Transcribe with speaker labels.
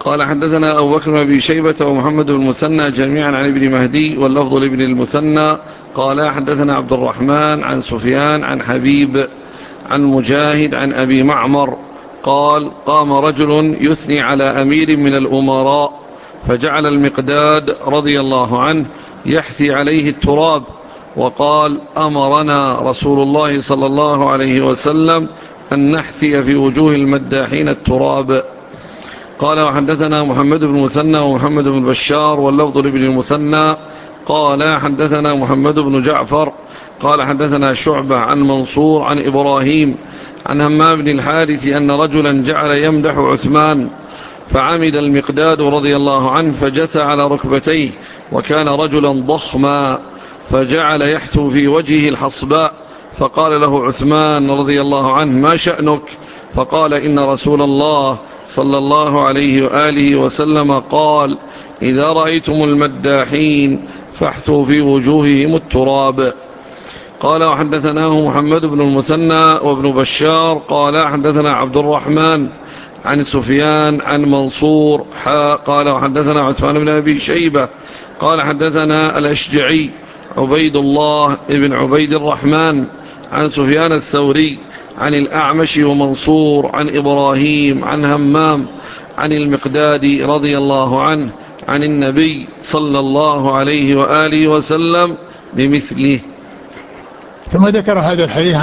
Speaker 1: قال حدثنا أبو بكر بن أبي شيبة ومحمد بن المثنى جميعا عن ابن مهدي واللفظ لابن المثنى قال حدثنا عبد الرحمن عن سفيان عن حبيب عن مجاهد عن أبي معمر قال قام رجل يثني على أمير من الأمراء فجعل المقداد رضي الله عنه يحثي عليه التراب وقال أمرنا رسول الله صلى الله عليه وسلم أن نحثي في وجوه المداحين التراب. قال وحدثنا محمد بن المثنى ومحمد بن بشار واللفظ لابن المثنى قال حدثنا محمد بن جعفر قال حدثنا شعبة عن منصور عن إبراهيم عن همام بن الحارث أن رجلا جعل يمدح عثمان فعمد المقداد رضي الله عنه فجثى على ركبتيه وكان رجلا ضخما فجعل يحثو في وجهه الحصباء فقال له عثمان رضي الله عنه ما شأنك؟ فقال إن رسول الله صلى الله عليه وآله وسلم قال إذا رأيتم المداحين فاحثوا في وجوههم التراب. قال وحدثناه محمد بن المثنى وابن بشار قال حدثنا عبد الرحمن عن سفيان عن منصور قال وحدثنا عثمان بن أبي شيبة قال حدثنا الأشجعي عبيد الله بن عبيد الرحمن عن سفيان الثوري عن الأعمش ومنصور عن إبراهيم عن همام عن المقداد رضي الله عنه عن النبي صلى الله عليه وآله وسلم بمثله.
Speaker 2: ثم ذكر هذا الحديث